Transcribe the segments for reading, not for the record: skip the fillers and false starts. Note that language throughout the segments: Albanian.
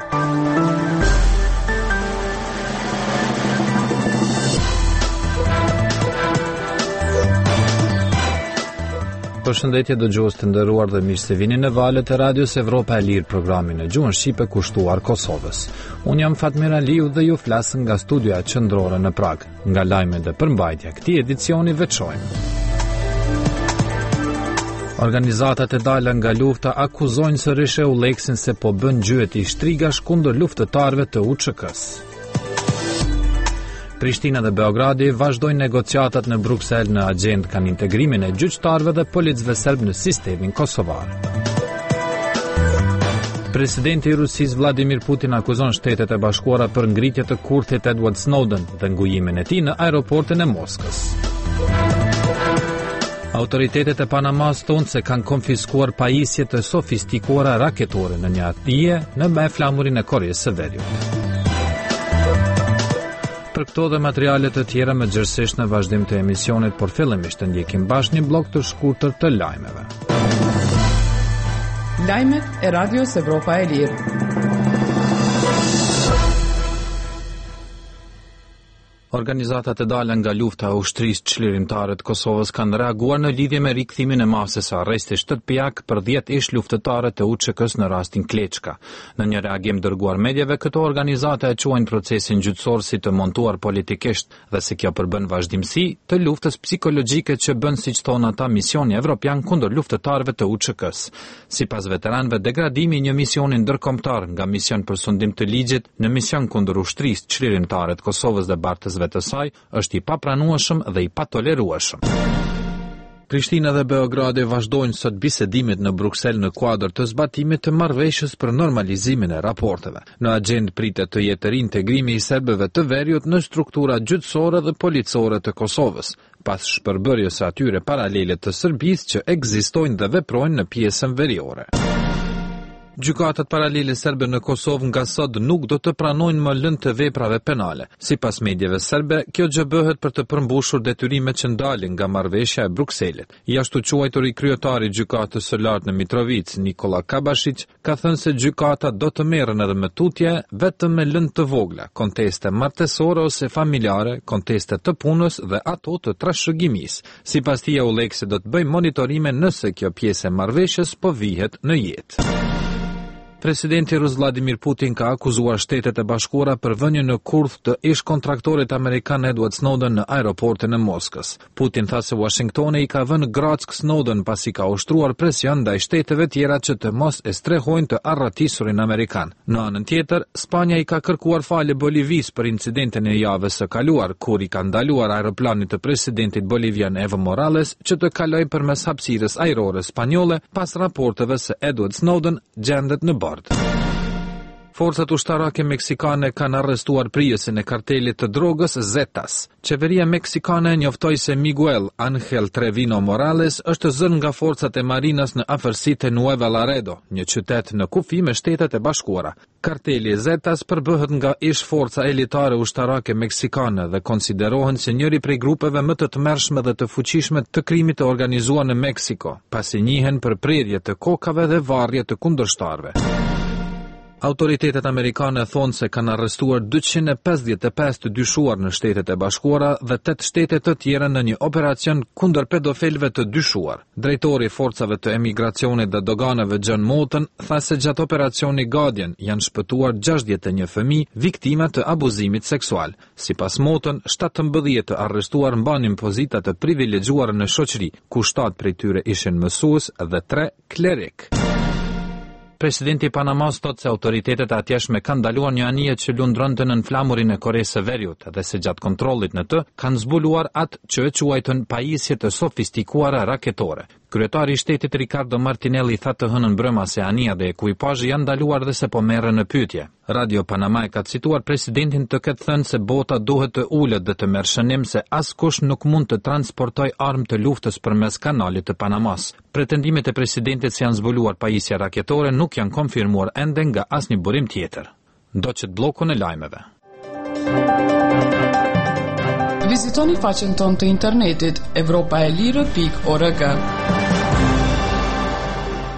Përshëndetje dëgjues të nderuar dhe mirë se vini në valët e Radios Evropa e Lirë, programin e gjuhën shqipe kushtuar Kosovës. Unë jam Fatmir Aliu dhe ju flas nga studioja qendrore në Prag. Nga lajmet dhe përmbajtja këtij edicioni veçojmë. Organizatat e dala nga lufta akuzojnë sërish EULEX-in se po bën gjyeti shtrigash kundër luftëtarëve të UÇK-s. Prishtina dhe Beogradi vazhdojnë negociatat në Bruksel në agjendë kanë integrimin e gjyqtarëve dhe policëve serb në sistemin kosovar. Presidenti i Rusisë Vladimir Putin akuzon Shtetet e Bashkuara për ngritje të kurthit Edward Snowden dhe ngujimin e tij në aeroportin e Moskës. Autoritetet e Panamas thonë se kanë konfiskuar pajisje të sofistikuara raketore në një atije në me flamurin e Koreas së Veriut. Për këto dhe materialet të tjera më gjërësisht në vazhdim të emisionit, por fillimisht të ndjekim bashkë një blok të shkurtër të lajmeve. Lajmet e Radios Evropa e Lirë. Organizatat e dala nga lufta e ushtrisë çlirimtare të Kosovës kanë reaguar në lidhje me rikthimin e masës së arrestit shtëpiak për 10 ish luftëtarë të UÇK-s në rastin Kleçka. Në një reagim dërguar medjave, këto organizata e quajnë procesin gjyqësor si të montuar politikisht dhe se kjo përbën vazhdimsi të luftës psikologjike që bën, siç thonë ata, misioni evropian kundër luftëtarëve të UÇK-s. Sipas veteranëve, degradimi i një misioni ndërkombëtar nga mision për sundim të ligjit në mision kundër ushtrisë çlirimtare të Kosovës dhe bartës të saj është i papranueshëm dhe i patolerueshëm. Prishtina dhe Beogradi vazhdojnë sot bisedimet në Bruksel në kuadër të zbatimit të marrëveshjes për normalizimin e raporteve. Në agjendë pritet të jetë reintegrimi i serbëve të Veriut në struktura gjyqësore dhe policore të Kosovës, pas shpërbërjes së atyre paralele të Serbisë që ekzistojnë dhe veprojnë në pjesën veriore. Gjykatat paralele serbe në Kosovë nga sot nuk do të pranojnë më lënë të veprave penale. Sipas medjeve serbe, kjo gjë bëhet për të përmbushur detyrimet që ndalin nga marrëveshja e Brukselit. I ashtu quajturi kryetari i gjykatës së lartë në Mitrovica, Nikola Kabashić, ka thënë se gjykata do të merren edhe me tutje vetëm me lënë të vogla, konteste martësore ose familjare, konteste të punës dhe ato të trashëgimisë. Sipas tij, EULEX do të bëjë monitorime nëse kjo pjesë e marrëveshjes po vihet në jetë. Presidenti rus Vladimir Putin ka akuzuar Shtetet e Bashkuara për vënien në kurth të ish kontraktorit amerikan Edward Snowden në aeroportin e Moskës. Putin tha se Washingtoni i ka vënë grack Snowden pasi ka ushtruar presion ndaj shteteve tjera që të mos e strehojnë të arratisurin amerikan. Në anën tjetër, Spanja i ka kërkuar falje Bolivisë për incidentin e javës së kaluar, kur i ka ndaluar aeroplanit të presidentit bolivian Evo Morales që të kalojë përmes hapësirës ajrore spanjolle pas raporteve se Edward Snowden gjendet në bord. Forcat ushtarake meksikane kanë arrestuar prijesin e kartelit të drogës Zetas. Qeveria meksikane njoftoi se Miguel Ángel Trevino Morales është zënë nga forcat e marinas në afërsitë e Nuevo Laredo, një qytet në kufi me Shtetet e Bashkuara. Karteli Zetas përbëhet nga ish forca elitare ushtarake meksikane dhe konsiderohen si njëri prej grupeve më të tmerrshme dhe të fuqishme të krimit të organizuar në Meksiko, pasi njihen për prerje të kokave dhe varrje të kundërshtarëve. Autoritetet amerikane thonë se kanë arrestuar 255 të dyshuar në Shtetet e Bashkuara dhe 8 shtete të tjera në një operacion kundër pedofilëve të dyshuar. Drejtori i forcave të emigracionit dhe doganave John Moulton tha se gjatë operacionit Guardian janë shpëtuar 61 fëmijë viktima të abuzimit seksual. Sipas Moulton, 17 të arrestuar mbanin pozita të privilegjuara në shoqëri, ku 7 prej tyre ishin mësues dhe 3 klerik. Presidenti i Panamas thotë se autoritetet atjeshme kanë ndaluar një anije që lundronte nën flamurin e Koreas së Veriut dhe se gjatë kontrollit në të kanë zbuluar atë që e quajtën pajisje të sofistikuara raketore. Kryetari i shtetit Ricardo Martinelli tha të hënën brëma se anija dhe ekuipazhi janë ndaluar dhe se po merren në pyetje. Radio Panama e ka cituar presidentin të ketë thënë se bota duhet të ulet dhe të merr shënim se askush nuk mund të transportojë armë të luftës përmes kanalit të Panamas. Pretendimet e presidentit se janë zbuluar pajisje raketore nuk janë konfirmuar ende nga asnjë burim tjetër. Ndoqët bllokun e lajmeve. Vizitoni faqen tonë të internetit evropaelire.org.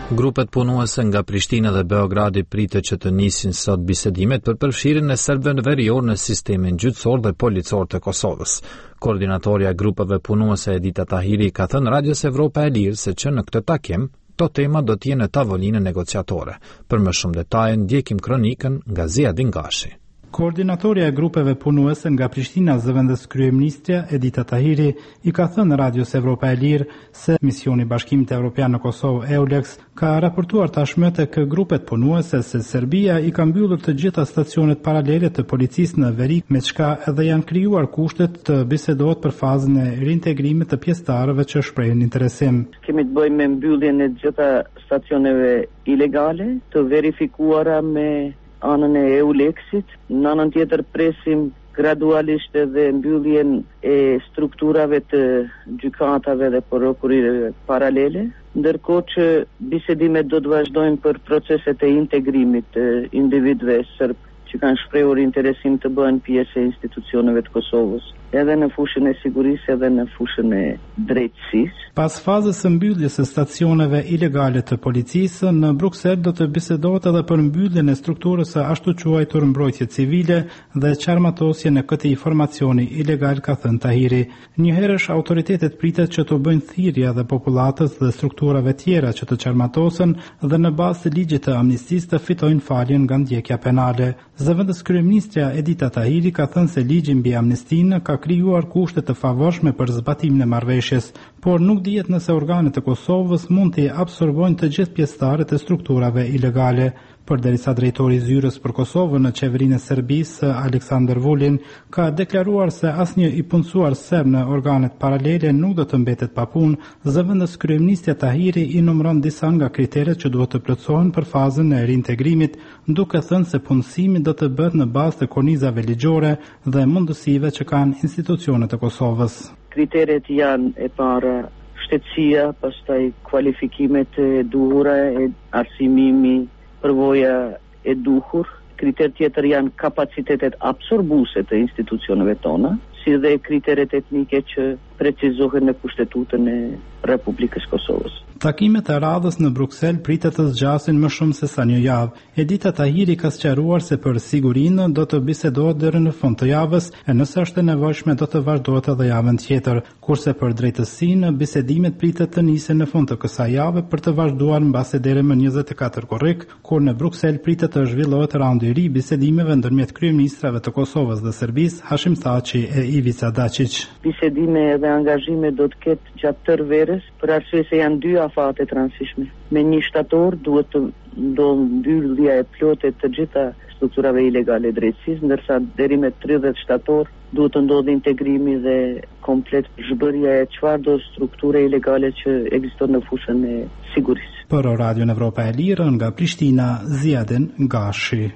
Grupet punuese nga Prishtina dhe Beogradi pritet që të nisin sot bisedimet për përfshirjen e serbëve verior në sistemin gjyqësor dhe policor të Kosovës. Koordinatorja e grupeve punuese Edita Tahiri ka thënë Radios Evropa e Lirë se që në këtë takim to tema do të jenë në tavolinë negociatore. Për më shumë detaje ndjekim kronikën nga Ziadin Gashi. Koordinatorja e grupeve punuese nga Prishtina zëvendës kryeministja Edita Tahiri i ka thënë Radios Evropa e Lirë se misioni Bashkimit Evropian në Kosovë EULEX ka raportuar tashmë tek grupet punuese se Serbia i ka mbyllur të gjitha stacionet paralele të policisë në veri, me çka edhe janë krijuar kushtet të bisedohet për fazën e reintegrimit të pjesëtarëve që shprehin interesim. Kemi të bëjmë me mbylljen e gjitha stacioneve ilegale, të verifikuara me anën e EULEX-it, në anën tjetër presim gradualisht edhe mbylljen e strukturave të gjykatave dhe prokurirave paralele, ndërkohë që bisedimet do të vazhdojnë për proceset e integrimit të individëve serb që kanë shprehur interesim të bëhen pjesë e institucioneve të Kosovës, edhe në fushën e sigurisë edhe në fushën e drejtësisë. Pas fazës së mbylljes së stacioneve ilegale të policisë, në Bruksel do të bisedohet edhe për mbylljen e strukturës së ashtu quajtur mbrojtje civile dhe qarmatosjen e këtij formacioni ilegal, ka thënë Tahiri. Njëherësh autoritetet pritet që të bëjnë thirrje edhe popullatës dhe strukturave tjera që të qarmatosen dhe në bazë të ligjit të amnistisë të fitojnë faljen nga ndjekja penale. Zëvendës kryeministja Edita Tahiri ka thënë se ligji mbi amnestinë ka krijuar kushte të favorshme për zbatimin e marrëveshjes, por nuk dihet nëse organet e Kosovës mund të absorbojnë të gjithë pjesëtarët e strukturave ilegale. Përderisa drejtori i zyrës për Kosovën në qeverinë e Serbisë, Aleksandar Vulin, ka deklaruar se asnjë i punësuar serb në organet paralele nuk do të mbetet pa punë, zëvendës kryeministja Tahiri i numëron disa nga kriteret që duhet të plotësohen për fazën e reintegrimit, duke thënë se punësimi do të bëhet në bazë të kornizave ligjore dhe mundësive që kanë institucionet e Kosovës. Kriteret janë e para shtetësia, pastaj kualifikimet e duhura, arsimimi, përvoja e duhur. Kriter tjetër janë kapacitetet absorbuese të institucioneve tona, si dhe kriteret etnike që precizohen në Kushtetutën e Republikës Kosovës. Takimet e radhës në Bruksel pritet të zgjasin më shumë se sa një javë. Edita Tahiri ka sqaruar se për sigurinë do të bisedohet deri në fund të javës, e nëse është e nevojshme do të vazhdohet edhe javën tjetër, kurse për drejtësinë bisedimet pritet të nisen në fund të kësaj jave për të vazhduar mbasi deri më 24 korrik, kur në Bruksel pritet të zhvillohet raundi i ri bisedimeve ndërmjet kryeministrave të Kosovës dhe Serbisë, Hashim Thaçi e Ivica Dačić. Bisedime dhe angazhime do të ketë gjatë tërë verës, për arsye se janë dy afate të rëndësishme. Me 1 shtator duhet të ndodhë mbyllja e plotë të gjitha strukturave ilegale drejtësisë, ndërsa deri me 30 shtator duhet të ndodhë integrimi dhe komplet zhbërja e çfarëdo strukture ilegale që ekziston në fushën e sigurisë. Për Radion Evropa e Lirë nga Prishtina, Ziadin Gashi.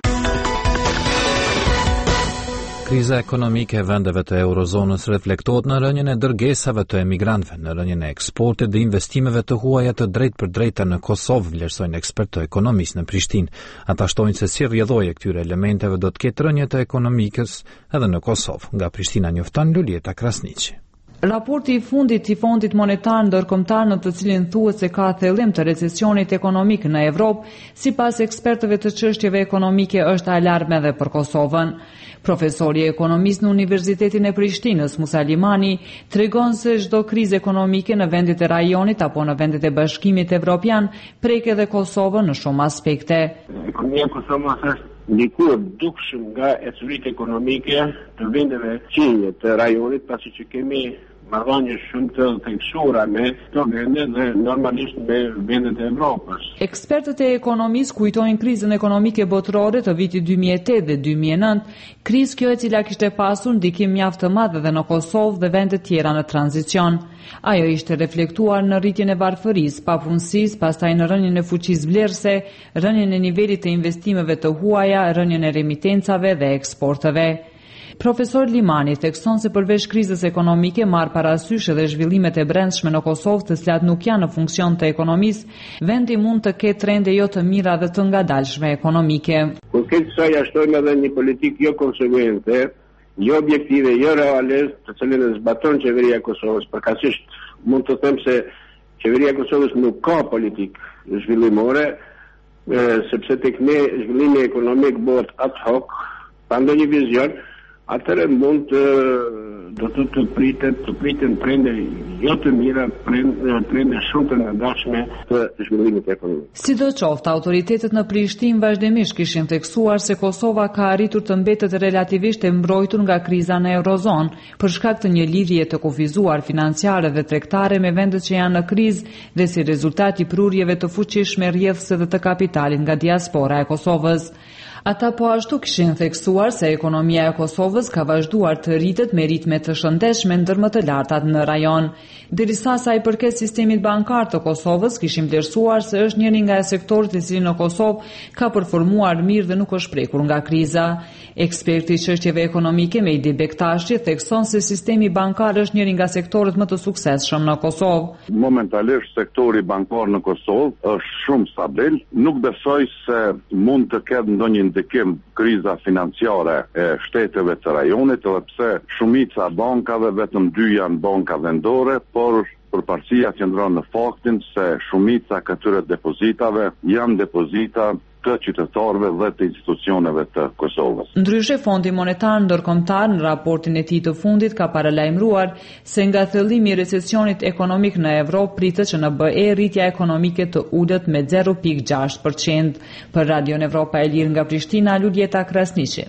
Kriza ekonomike e vendeve të eurozonës reflektohet në rënien e dërgesave të emigrantëve, në rënien e eksportit dhe investimeve të huaja të drejtë në Kosovë, vlerësojnë ekspertë ekonomistë në Prishtinë. Ata shtojnë se si rrjedhoja e këtyre elementeve do të ketë rënje të ekonomikës edhe në Kosovë. Nga Prishtina njofton Lulieta Krasniqi. Raporti i fundit i Fondit Monetar Ndërkombëtar, në të cilin thuhet se ka thellim të recesionit ekonomik në Evropë, sipas ekspertëve të çështjeve ekonomike është alarm edhe për Kosovën. Profesori ekonomist në Universitetin e Prishtinës, Musa Limani, tregon se çdo krizë ekonomike në vendet e rajonit apo në vendet e Bashkimit Evropian prek edhe Kosovën në shumë aspekte. Ekonomia e Kosovës është ndikuar dukshëm nga ecuritë ekonomike të vendeve qendrore të rajonit, pasi që kemi marrëdhënie shumë të theksura me këto vende dhe normalisht me vendet e Evropës. Ekspertët e ekonomisë kujtojnë krizën ekonomike botërore të vitit 2008 dhe 2009, krizë kjo e cila kishte pasur ndikim mjaft të madh edhe në Kosovë dhe vende tjera në tranzicion. Ajo ishte reflektuar në rritjen e varfërisë, papunësisë, pastaj në rënien e fuqisë vlerëse, rënien e nivelit të investimeve të huaja, rënien e remitencave dhe eksporteve. Profesor Limani thekson se përveç krizës ekonomike marr parasysh edhe zhvillimet e brendshme në Kosovë, të cilat nuk janë në funksion të ekonomisë, vendi mund të ketë trende jo të mira dhe të ngadalshme ekonomike. Kur këtë kësaj ashtojmë edhe një politikë jo konsekuente, jo objektive, jo reale, të cilën e zbaton qeveria e Kosovës. Përkatësisht mund të them se qeveria e Kosovës nuk ka politikë zhvillimore, sepse tek ne zhvillimi ekonomik bëhet ad hoc, pa ndonjë vizion, atëherë mund të priten trende jo të mira, trende shumë të nëndashme të zhvillimit ekonomik. Sidoqoftë, autoritetet në Prishtinë vazhdimisht kishin theksuar se Kosova ka arritur të mbetet relativisht e mbrojtur nga kriza në Eurozonë për shkak të një lidhje të kufizuar financiare dhe tregtare me vendet që janë në krizë dhe si rezultat i prurjeve të fuqishme rrjedhëse dhe të kapitalit nga diaspora e Kosovës. Ata po ashtu kishin theksuar se ekonomia e Kosovës ka vazhduar të rritet me ritme të shëndetshme ndër më të lartat në rajon. Derisa sa i përket sistemit bankar të Kosovës, kishim vlerësuar se është njëri nga sektorët i cili në Kosovë ka performuar mirë dhe nuk është prekur nga kriza. Eksperti i çështjeve ekonomike Mejdi Bektashi thekson se sistemi bankar është njëri nga sektorët më të suksesshëm në Kosovë. Momentalisht sektori bankar në Kosovë është shumë stabil, nuk besoj se mund të ketë ndonjë ndikim kriza financiare e shteteve të rajonit, edhe pse shumica bankave, vetëm 2 janë banka vendore, por përparësia qëndron në faktin se shumica këtyre depozitave janë depozita të qytetarëve dhe të institucioneve të Kosovës. Ndryshe, Fondi Monetar Ndërkombëtar në raportin e tij të fundit ka paralajmëruar se nga thellimi i recesionit ekonomik në Evropë pritet që në BE rritja ekonomike të ulet me 0.6%. Për Radion Evropa e Lirë nga Prishtina, Luljeta Krasniqi.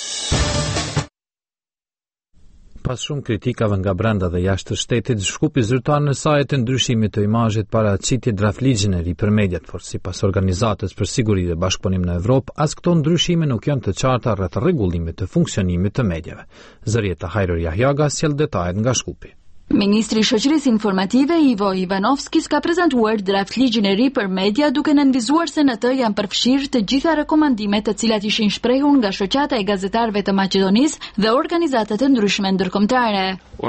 Pas shumë kritikave nga brenda dhe jashtë të shtetit, Shkupi zyrtar në saj të ndryshimit të imazhit paraqitje draftligjin e ri për mediat, por sipas Organizatës për Siguri dhe Bashkëpunim në Evropë, as këto ndryshime nuk janë të qarta rreth rregullimit të funksionimit të mediave. Zërieta Hajror Jahjaga sjell detajet nga Shkupi. Ministri i Shoqërisë Informative Ivo Ivanovskis ka prezantuar draft ligjin e ri për media duke nënvizuar se në të janë përfshirë të gjitha rekomandimet të cilat ishin shprehur nga shoqata e gazetarëve të Maqedonisë dhe organizatat e ndryshme ndërkombëtare.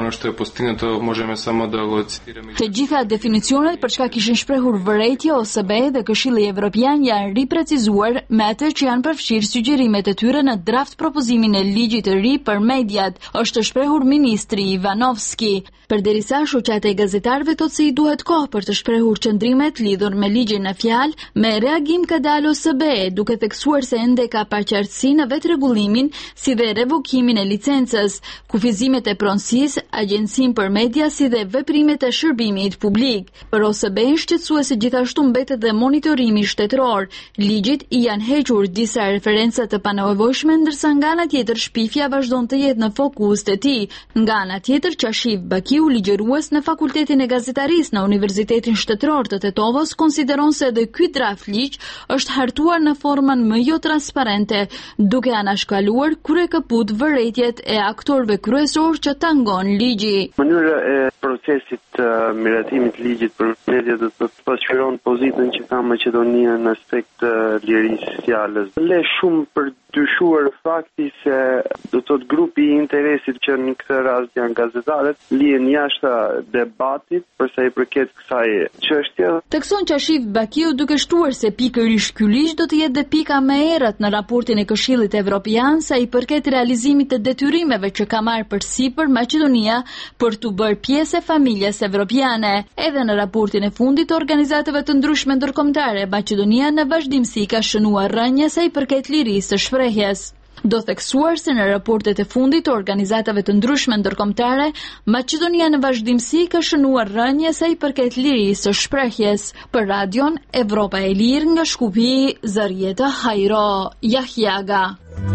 Të gjitha definicionet për çka kishin shprehur vërejtja OSBE dhe Këshilli Evropian janë riprecizuar me atë që janë përfshirë sugjerimet e tyre në draft propozimin e ligjit të ri për mediat, është shprehur ministri Ivanovski. Përderisa shoqata e gazetarëve thotë se i duhet kohë për të shprehur qëndrimet lidhur me ligjin në fjalë, me reagim ka dalë OSBE, duke theksuar se ende ka paqartësi në vetë rregullimin si dhe revokimin e licencës, kufizimet e pronësisë, agjencinë për media si dhe veprimet e shërbimit publik. Për OSBE shqetësuese gjithashtu mbetet dhe monitorimi shtetëror. Ligjit i janë hequr disa referenca të panevojshme, ndërsa nga ana tjetër shpifja vazhdon të jetë në fokus të tij. Nga ana tjetër, Qashif Bakiu, ligjërues në Fakultetin e Gazetarisë në Universitetin Shtetëror të Tetovës, konsideron se edhe ky draft ligj është hartuar në formën më jo transparente, duke anashkaluar kryekaput vërejtjet e aktorëve kryesor që tangon ligji. Mënyra e procesit të miratimit të ligjit për media do të pasqyron pozitën që ka Maqedonia në aspekt të lirisë së fjalës. Le shumë për dyshuar fakti se do të thotë grupi i interesit që në këtë rast janë gazetarët lihen jashtë debatit për sa i përket kësaj çështje. Tekson Qashif Bakiu duke shtuar se pikërisht ky ligj do të jetë dhe pika më e errët në raportin e Këshillit Evropian sa i përket realizimit të detyrimeve që ka marrë përsipër Maqedonia për të bërë pjesë e familjes evropiane. Edhe në raportin e fundit të organizatave të ndryshme ndërkombëtare, Maqedonia në vazhdimsi ka shënuar rënje sa i përket lirisë së shprehjes. Do theksuar se në raportet e fundit të organizatave të ndryshme ndërkombëtare, Maqedonia në vazhdimsi ka shënuar rënje sa i përket lirisë së shprehjes. Për Radion Evropa e Lirë nga Shkupi, Zërieta Hajro Jahjaga.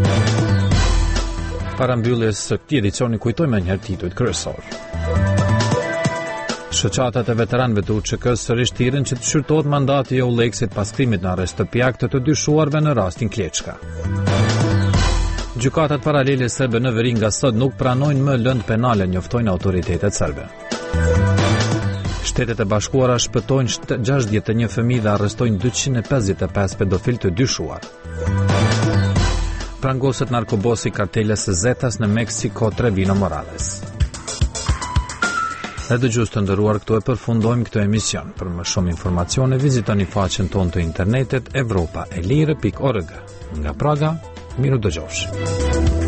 Para mbylljes së këtij edicioni kujtojmë një herë titujt kryesor. Shoqatat e veteranëve të UÇK-s sërish thirrën që të shqyrtohet mandati i Euleksit pas krimit në arrest të pjak të dyshuarve në rastin Kleçka. Gjykatat paralele serbe në veri nga sot nuk pranojnë më lëndë penale, njoftojnë autoritetet serbe. Shtetet e Bashkuara shpëtojnë 61 fëmijë dhe arrestojnë 255 pedofil të dyshuar. Prangoset narkobosi karteles së Zetas në Meksiko Trevino Morales. Dhe dëgjues të nderuar, këtu e përfundojmë këtë emision. Për më shumë informacione vizitoni faqen tonë të internetit evropaelire.org. Nga Praga, miru dëgjofshi.